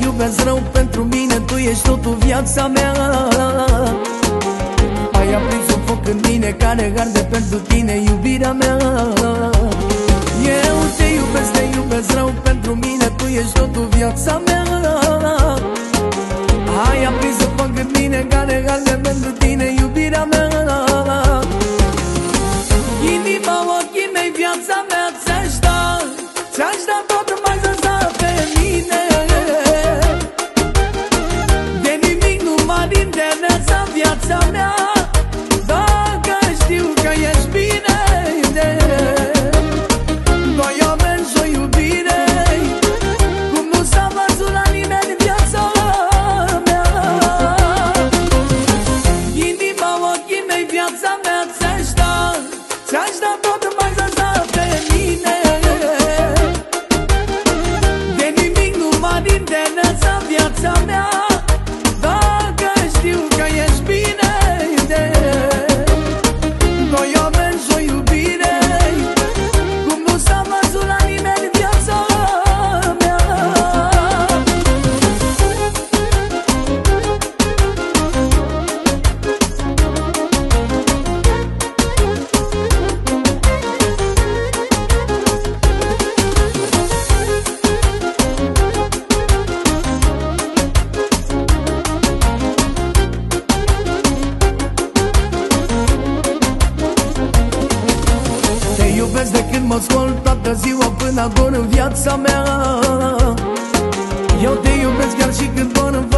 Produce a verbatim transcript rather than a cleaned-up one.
iubesc rău, pentru mine tu ești totul, viața mea. Ai aprins un foc în mine care arde pentru tine, iubirea mea. Eu te iubesc, te iubesc rău, pentru mine tu ești totul, viața mea. Ai aprins un foc în mine care arde pentru tine, iubirea mea. Inima, ochii mei, viața mea ți-aș da, ți-aș da tot, mai să pe mine. De nimic nu mă interesează viața mea, dacă știu că ești bine. Doi oameni și o iubire, cum nu s-a văzut la nimeni în viața mea. Inima, ochii mei, viața mea ți-aș da, ți-aș da tot, mai să pe mine. De nimic nu mă interesează viața mea, dacă știu că ești bine. Doi oameni și o iubire, cum nu s-a văzut la nimeni în viața mea. Te iubesc de când mă scol toată ziua până ador în viața mea. Eu te iubesc chiar și când dor în